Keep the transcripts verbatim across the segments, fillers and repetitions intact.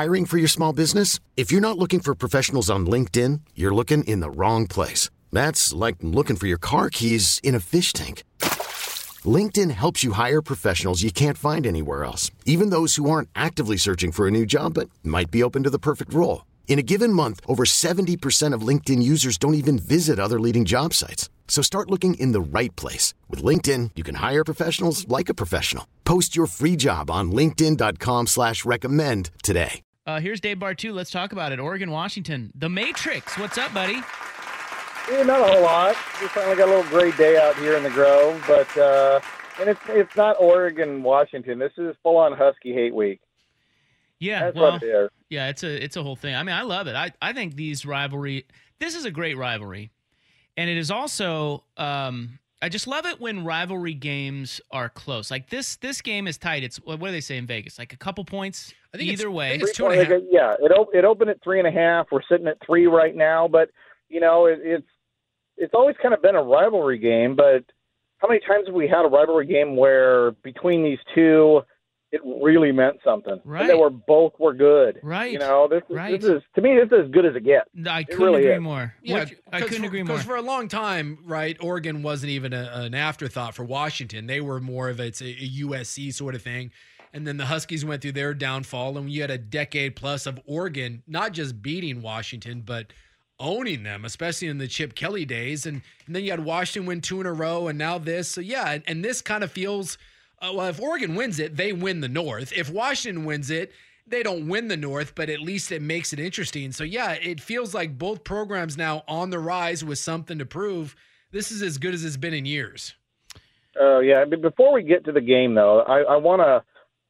Hiring for your small business? If you're not looking for professionals on LinkedIn, you're looking in the wrong place. That's like looking for your car keys in a fish tank. LinkedIn helps you hire professionals you can't find anywhere else, even those who aren't actively searching for a new job but might be open to the perfect role. In a given month, over seventy percent of LinkedIn users don't even visit other leading job sites. So start looking in the right place. With LinkedIn, you can hire professionals like a professional. Post your free job on linkedin.com slash recommend today. Uh, here's Dave Bartu. Let's talk about it. Oregon, Washington. The Matrix. What's up, buddy? Yeah, not a whole lot. We finally got a little gray day out here in the Grove, but uh, and it's it's not Oregon, Washington. This is full-on Husky hate week. Yeah, That's well, what it is. yeah, it's a it's a whole thing. I mean, I love it. I, I think these rivalry. This is a great rivalry, and it is also. Um, I just love it when rivalry games are close. Like this this game is tight. It's what do they say in Vegas? Like a couple points I think either it's, way. I think it's two and a half. Yeah, it op- it opened at three and a half. We're sitting at three right now, but you know it, it's it's always kind of been a rivalry game. But how many times have we had a rivalry game where between these two, it really meant something, right? And they were both were good, right? You know, this is, right. this is to me this is as good as it gets. I couldn't really agree is. more. Yeah, What, I couldn't for, agree more. Because for a long time, right, Oregon wasn't even a, an afterthought for Washington. They were more of a, it's a, a U S C sort of thing. And then the Huskies went through their downfall, and you had a decade plus of Oregon not just beating Washington, but owning them, especially in the Chip Kelly days. And, and then you had Washington win two in a row, and now this. So, yeah, and, and this kind of feels, uh, well, if Oregon wins it, they win the North. If Washington wins it, they don't win the North, but at least it makes it interesting. So, yeah, it feels like both programs now on the rise with something to prove. This is as good as it's been in years. Oh, uh, yeah. But before we get to the game, though, I, I want to,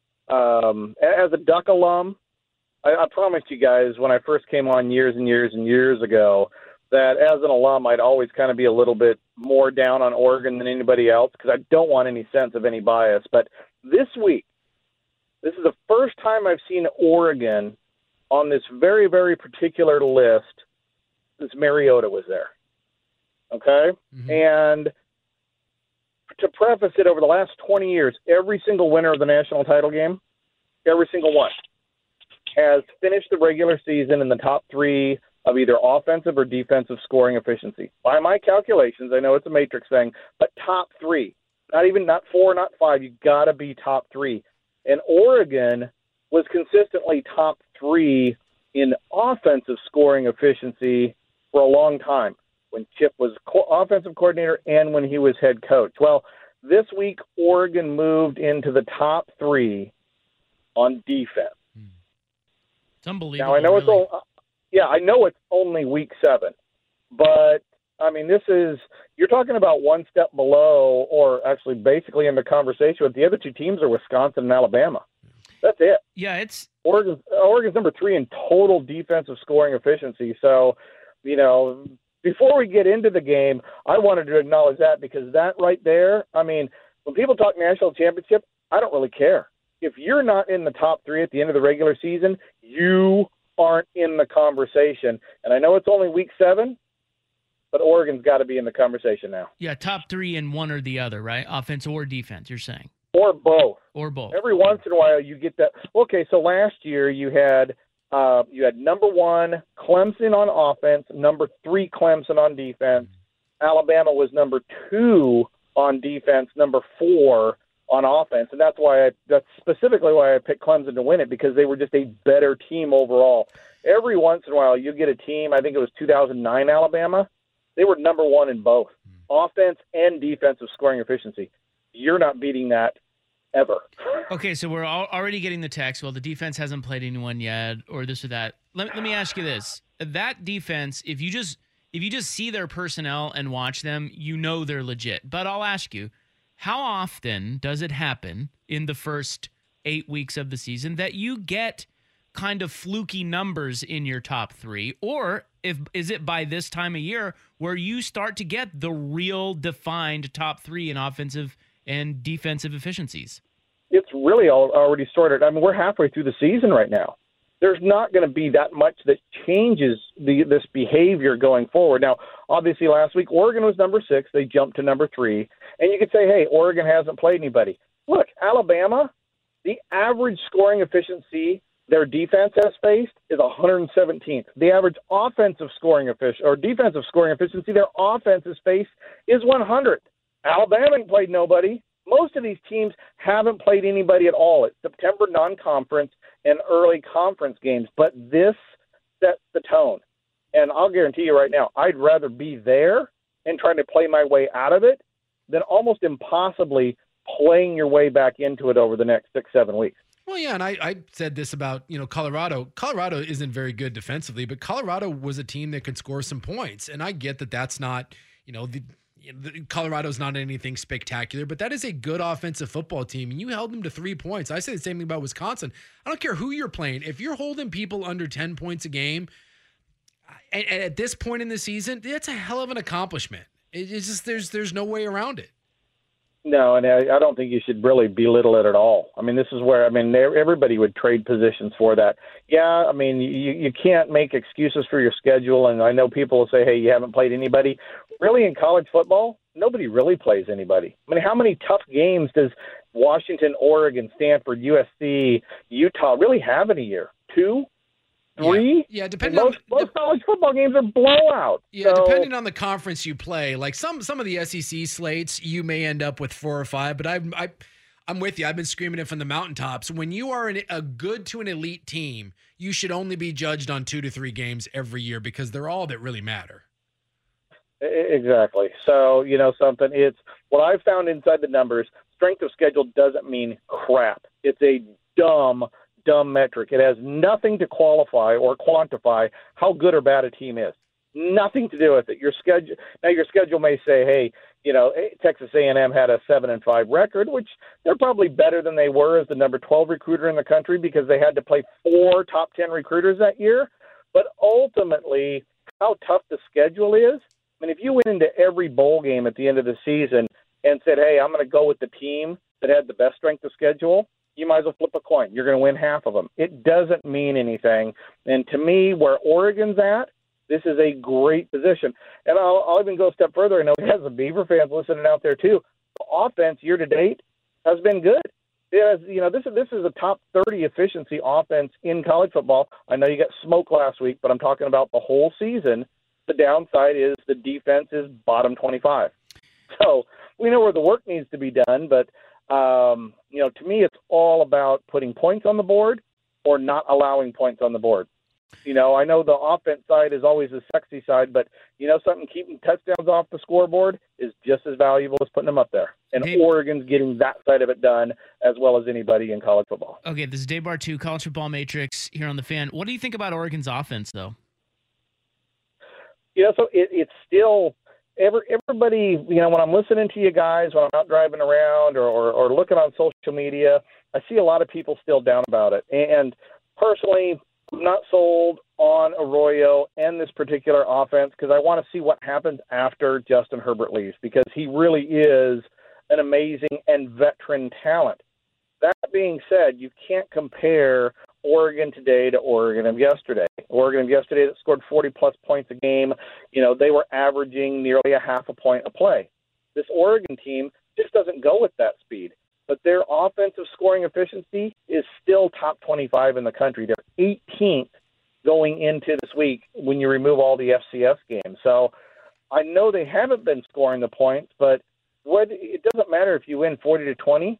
um, as a Duck alum, I, I promised you guys when I first came on years and years and years ago that as an alum, I'd always kind of be a little bit more down on Oregon than anybody else because I don't want any sense of any bias. But this week, this is the first time I've seen Oregon on this very, very particular list since Mariota was there. Okay? Mm-hmm. And to preface it, over the last twenty years, every single winner of the national title game, every single one, has finished the regular season in the top three of either offensive or defensive scoring efficiency. By my calculations, I know it's a matrix thing, but top three. Not even, not four, not five. You got to be top three. And Oregon was consistently top three in offensive scoring efficiency for a long time when Chip was co- offensive coordinator and when he was head coach. Well, this week, Oregon moved into the top three on defense. It's unbelievable. Now, I know really. it's, o- yeah, I know it's only week seven, but I mean, this is, you're talking about one step below, or actually basically in the conversation with the other two teams are Wisconsin and Alabama. That's it. Yeah, it's Oregon's, Oregon's number three in total defensive scoring efficiency. So, you know, before we get into the game, I wanted to acknowledge that because that right there, I mean, when people talk national championship, I don't really care. If you're not in the top three at the end of the regular season, you aren't in the conversation. And I know it's only week seven, but Oregon's got to be in the conversation now. Yeah, top three in one or the other, right? Offense or defense, you're saying. Or both. Or both. Every once in a while you get that. Okay, so last year you had uh, you had number one Clemson on offense, number three Clemson on defense. Alabama was number two on defense, number four on offense, and that's why I, that's specifically why I picked Clemson to win it, because they were just a better team overall. Every once in a while, you get a team, I think it was two thousand nine Alabama, they were number one in both, mm. offense and defensive scoring efficiency. You're not beating that ever. Okay, so we're all already getting the text, well, the defense hasn't played anyone yet, or this or that. Let, let me ask you this. That defense, if you just if you just see their personnel and watch them, you know they're legit. But I'll ask you, how often does it happen in the first eight weeks of the season that you get kind of fluky numbers in your top three? Or if is it by this time of year where you start to get the real defined top three in offensive and defensive efficiencies? It's really all, already sorted. I mean, we're halfway through the season right now. There's not going to be that much that changes the, this behavior going forward. Now, obviously, last week, Oregon was number six. They jumped to number three. And you could say, hey, Oregon hasn't played anybody. Look, Alabama, the average scoring efficiency their defense has faced is one hundred seventeenth. The average offensive scoring efficiency or defensive scoring efficiency their offense has faced is one hundredth. Alabama ain't played nobody. Most of these teams haven't played anybody at all. It's September non-conference and early conference games, but this sets the tone. And I'll guarantee you right now, I'd rather be there and trying to play my way out of it than almost impossibly playing your way back into it over the next six, seven weeks. Well, yeah, and I, I said this about, you know, Colorado. Colorado isn't very good defensively, but Colorado was a team that could score some points. And I get that that's not, you know, the, the Colorado's not anything spectacular, but that is a good offensive football team. And you held them to three points. I say the same thing about Wisconsin. I don't care who you're playing. If you're holding people under ten points a game, and, and at this point in the season, that's a hell of an accomplishment. It, it's just there's there's no way around it. No, and I, I don't think you should really belittle it at all. I mean, this is where, I mean, everybody would trade positions for that. Yeah, I mean, you, you can't make excuses for your schedule, and I know people will say, hey, you haven't played anybody. Really, in college football, nobody really plays anybody. I mean, how many tough games does Washington, Oregon, Stanford, U S C, Utah really have in a year? Two? Three? Yeah, yeah depending most, on most college football games are blowouts. Yeah, so, depending on the conference you play. Like some some of the S E C slates, you may end up with four or five. But I'm I, I'm with you. I've been screaming it from the mountaintops. When you are an, a good to an elite team, you should only be judged on two to three games every year because they're all that really matter. Exactly. So, you know something, it's what I've found inside the numbers, strength of schedule doesn't mean crap. It's a dumb dumb metric. It has nothing to qualify or quantify how good or bad a team is. Nothing to do with it. Your schedule now your schedule may say, hey, you know, Texas A and M had a seven and five record, which they're probably better than they were as the number twelve recruiter in the country because they had to play four top ten recruiters that year. But ultimately, how tough the schedule is. I mean, if you went into every bowl game at the end of the season and said, hey, I'm going to go with the team that had the best strength of schedule, you might as well flip a coin. You're going to win half of them. It doesn't mean anything. And to me, where Oregon's at, this is a great position. And I'll, I'll even go a step further. I know we have some Beaver fans listening out there, too. The offense year to date has been good. It has, you know, this is, this is a top thirty efficiency offense in college football. I know you got smoked last week, but I'm talking about the whole season. The downside is the defense is bottom twenty-five. So we know where the work needs to be done, but Um, you know, to me, it's all about putting points on the board or not allowing points on the board. You know, I know the offense side is always the sexy side, but you know something, keeping touchdowns off the scoreboard is just as valuable as putting them up there. And Dave, Oregon's getting that side of it done as well as anybody in college football. Okay, this is Dave Bartu, College Football Matrix here on The Fan. What do you think about Oregon's offense, though? You know, so it, it's still – Every, everybody, you know, when I'm listening to you guys, when I'm out driving around or, or, or looking on social media, I see a lot of people still down about it. And personally, I'm not sold on Arroyo and this particular offense because I want to see what happens after Justin Herbert leaves because he really is an amazing and veteran talent. That being said, you can't compare Oregon today to Oregon of yesterday. Oregon of yesterday that scored forty-plus points a game, you know, they were averaging nearly a half a point a play. This Oregon team just doesn't go with that speed. But their offensive scoring efficiency is still top twenty-five in the country. They're eighteenth going into this week when you remove all the F C S games. So I know they haven't been scoring the points, but what, it doesn't matter if you win forty to twenty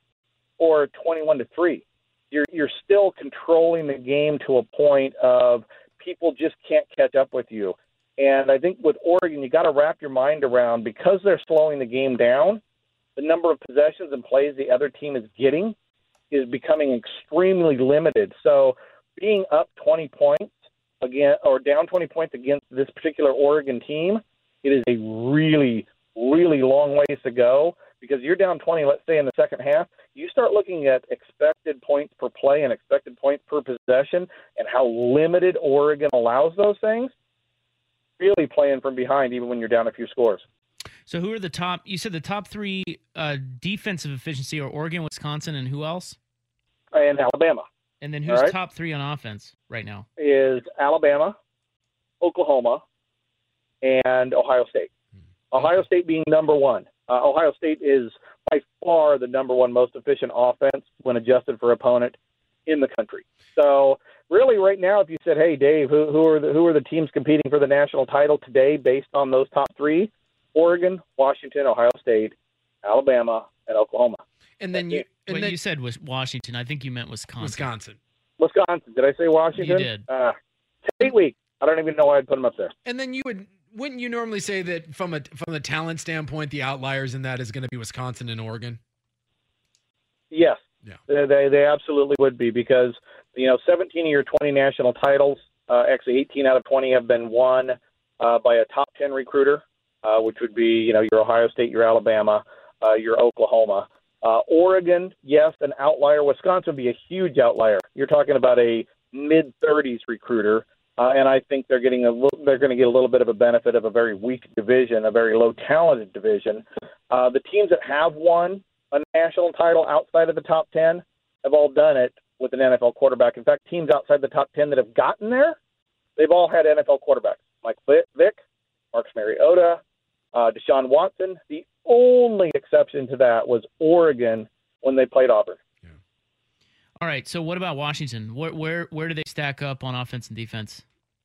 or twenty-one to three. You're you're still controlling the game to a point of people just can't catch up with you. And I think with Oregon, you got to wrap your mind around, because they're slowing the game down, the number of possessions and plays the other team is getting is becoming extremely limited. So being up twenty points again or down twenty points against this particular Oregon team, it is a really, really long ways to go, because you're down twenty, let's say, in the second half. You start looking at expected points per play and expected points per possession and how limited Oregon allows those things, really playing from behind even when you're down a few scores. So who are the top? You said the top three uh, defensive efficiency are Oregon, Wisconsin, and who else? And Alabama. And then who's right. top three on offense right now? Is Alabama, Oklahoma, and Ohio State. Hmm. Ohio State being number one. Uh, Ohio State is by far the number one most efficient offense when adjusted for opponent in the country. So really right now, if you said, hey, Dave, who, who are the, who are the teams competing for the national title today based on those top three? Oregon, Washington, Ohio State, Alabama, and Oklahoma. And then you and Wait, then, you said was Washington. I think you meant Wisconsin. Wisconsin. Wisconsin. Did I say Washington? You did. Uh, eight weeks. I don't even know why I'd put them up there. And then you would wouldn't you normally say that from a from the talent standpoint, the outliers in that is going to be Wisconsin and Oregon? Yes. Yeah. They, they they absolutely would be because, you know, seventeen of your twenty national titles, uh, actually eighteen out of twenty have been won uh, by a top ten recruiter, uh, which would be, you know, your Ohio State, your Alabama, uh, your Oklahoma. Uh, Oregon, yes, an outlier. Wisconsin would be a huge outlier. You're talking about a mid thirties recruiter, uh, and I think they're getting a little, they're going to get a little bit of a benefit of a very weak division, a very low talented division. Uh, the teams that have won a national title outside of the top ten have all done it with an N F L quarterback. In fact, teams outside the top ten that have gotten there, they've all had N F L quarterbacks. Mike Vick, Marcus Mariota, uh, Deshaun Watson. The only exception to that was Oregon when they played Auburn. Yeah. All right. So what about Washington? Where where where do they stack up on offense and defense?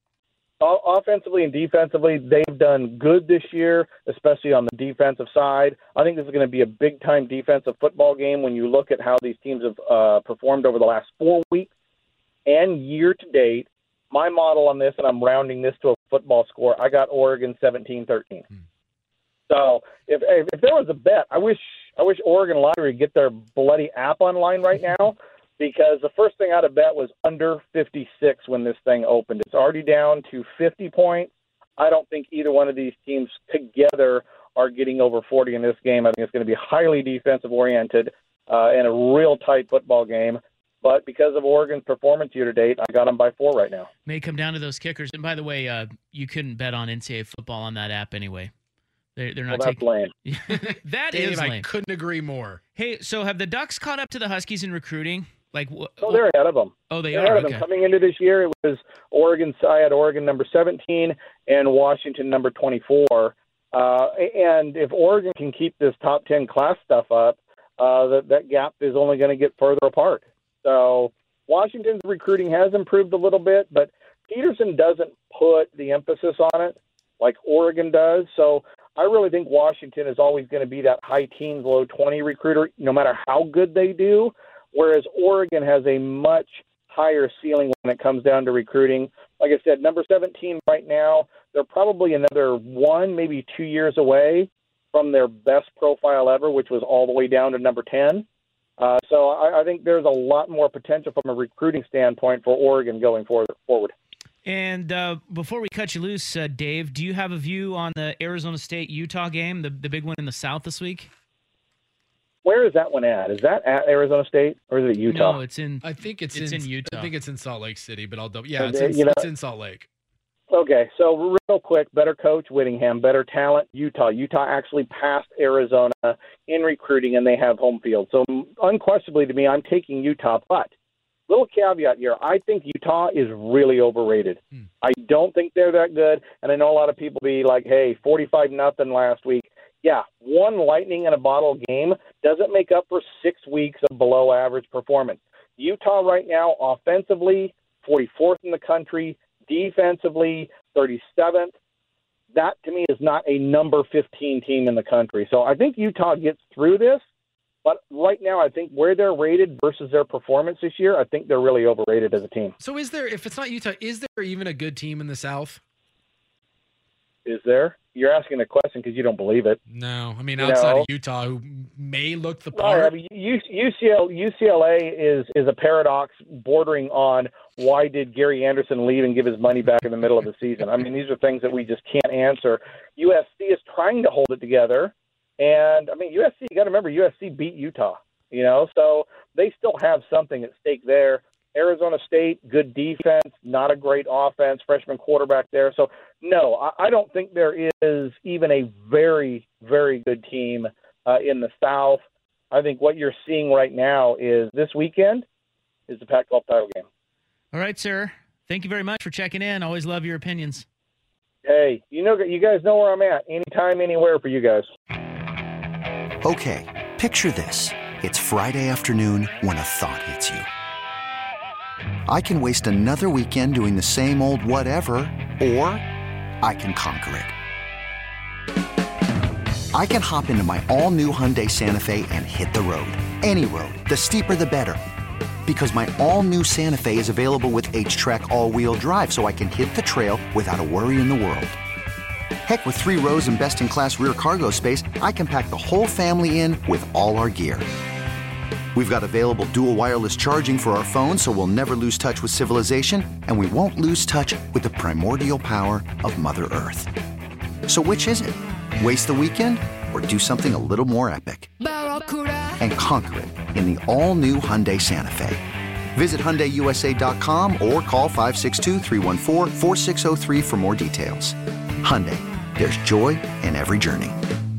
Offensively and defensively, they've done good this year, especially on the defensive side. I think this is going to be a big-time defensive football game when you look at how these teams have uh, performed over the last four weeks and year-to-date. My model on this, and I'm rounding this to a football score, I got Oregon seventeen thirteen. Hmm. So if, if there was a bet, I wish I wish Oregon Lottery would get their bloody app online right now, because the first thing I'd have bet was under fifty-six when this thing opened. It's already down to fifty points. I don't think either one of these teams together are getting over forty in this game. I think it's going to be highly defensive-oriented uh, and a real tight football game. But because of Oregon's performance year-to-date, I got them by four right now. May come down to those kickers. And by the way, uh, you couldn't bet on N C double A football on that app anyway. They're, they're not well, that's taking... lame. That Dave, is lame. I couldn't agree more. Hey, so have the Ducks caught up to the Huskies in recruiting? Like, wh- oh, they're ahead of them. Oh, they they're are. ahead of Okay. them. Coming into this year, it was Oregon. I had Oregon number seventeen and Washington number twenty-four. Uh, and if Oregon can keep this top ten class stuff up, uh, that that gap is only going to get further apart. So Washington's recruiting has improved a little bit, but Peterson doesn't put the emphasis on it like Oregon does. So I really think Washington is always going to be that high teens, low twenty recruiter, no matter how good they do, whereas Oregon has a much higher ceiling when it comes down to recruiting. Like I said, number seventeen right now, they're probably another one, maybe two years away from their best profile ever, which was all the way down to number ten. Uh, so I, I think there's a lot more potential from a recruiting standpoint for Oregon going forward. forward. And uh, before we cut you loose, uh, Dave, do you have a view on the Arizona State-Utah game, the, the big one in the South this week? Where is that one at? Is that at Arizona State or is it Utah? No, it's in. I think it's, It's in, in Utah. I think it's in Salt Lake City, but I'll double. Yeah, Uh, it's in, you know- it's in Salt Lake. Okay, so real quick, better coach, Whittingham, better talent, Utah. Utah actually passed Arizona in recruiting, and they have home field. So unquestionably to me, I'm taking Utah. But little caveat here, I think Utah is really overrated. Hmm. I don't think they're that good, and I know a lot of people be like, hey, forty-five nothing last week. Yeah, one lightning in a bottle game doesn't make up for six weeks of below average performance. Utah right now, offensively, forty-fourth in the country, defensively, thirty-seventh. That, to me, is not a number fifteen team in the country. So I think Utah gets through this. But right now, I think where they're rated versus their performance this year, I think they're really overrated as a team. So is there, if it's not Utah, is there even a good team in the South? Is there? You're asking a question because you don't believe it. No. I mean, You outside know? of Utah, who may look the Right, I part. mean, U C L, U C L A is, is a paradox bordering on why did Gary Anderson leave and give his money back in the middle of the season. I mean, these are things that we just can't answer. U S C is trying to hold it together. And, I mean, U S C, you got to remember, U S C beat Utah, you know, so they still have something at stake there. Arizona State, good defense, not a great offense, freshman quarterback there. So, no, I, I don't think there is even a very, very good team uh, in the South. I think what you're seeing right now is this weekend is the Pac twelve title game. All right, sir. Thank you very much for checking in. Always love your opinions. Hey, you know, you guys know where I'm at. Anytime, anywhere for you guys. Okay, picture this. It's Friday afternoon when a thought hits you. I can waste another weekend doing the same old whatever, or I can conquer it. I can hop into my all-new Hyundai Santa Fe and hit the road. Any road. The steeper, the better. Because my all-new Santa Fe is available with H-Track all-wheel drive, so I can hit the trail without a worry in the world. Heck, with three rows and best-in-class rear cargo space, I can pack the whole family in with all our gear. We've got available dual wireless charging for our phones, so we'll never lose touch with civilization, and we won't lose touch with the primordial power of Mother Earth. So which is it? Waste the weekend or do something a little more epic? And conquer it in the all-new Hyundai Santa Fe. Visit Hyundai U S A dot com or call five six two, three one four, four six zero three for more details. Hyundai, there's joy in every journey.